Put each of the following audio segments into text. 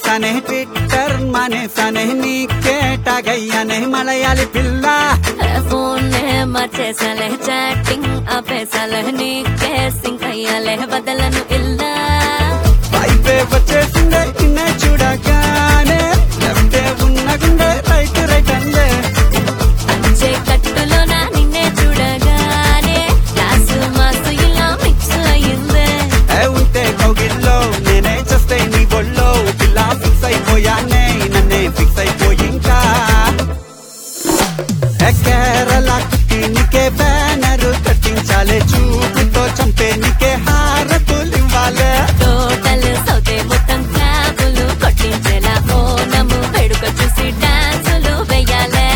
మానేసానే Twitter మానేసానే నీకే టాగయ్యానే మలయాళి పిల్ల phone మార్చేసాలే chatting ఆపేసాలే నీకే సింక్ అయ్యాలే వదలను ఇల్లా వైపే వచ్చేసిందే నిన్నే చూడగానే లెఫ్టే ఉన్న గుండె రైట్ రైట్ అందే అంచే కట్టులోన నిన్నే చూడగానే లాసు మాసు ఇలా మిక్స్ అయ్యిందే ఉంటే కౌగిల్లో నేనే చేస్తే నీ బొల్లో పిల్ల ఫిక్స్ అయిపోయానే నన్నే ఫిక్స్ అయిపోయింకా కేరళ కుట్టి నీకే బ్యానరు కట్టించాలే చూపుతో చంపే నీకే హారతులివ్వాలే టోటల్ సౌతే మొత్తం క్లాబులు కొట్టించేలా ఓనము వేడుక చూసి డాన్సులు వెయ్యాలే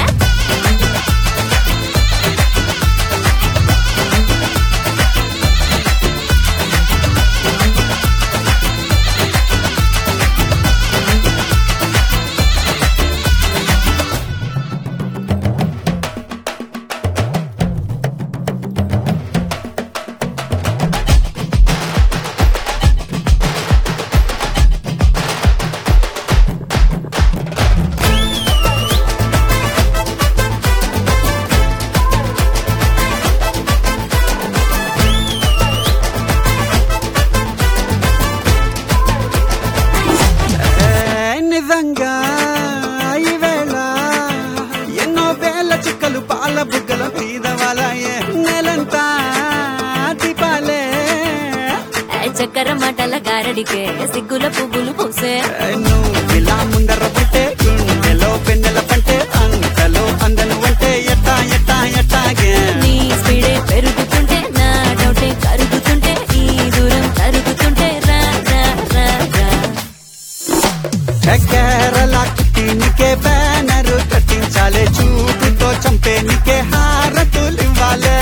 నిజంగా ఈవేళ ఎన్నో వేల చిక్కలు పాల బుగ్గల మీద వాలాయే నెలంతా దీపాలే చక్కెర మాటల గారడికే సిగ్గుల పువ్వులు పూసే నువ్వు ఇలా ముందర పట్టే గుండెలో పెన్నెల పంటే అంతలో అందను అంటే ఎట్టా ఎట్టా ఎట్టాగే నీ స్పీడే పెరుగుతుంటే నా డౌటే కరుగుతుంటే ఈ దూరం కరుగుతుంటే రా రా రా రా కేరళ కుట్టి నీకే బ్యానరు కట్టించాలే చూపుతో చంపే నీకే హారతులివ్వాలే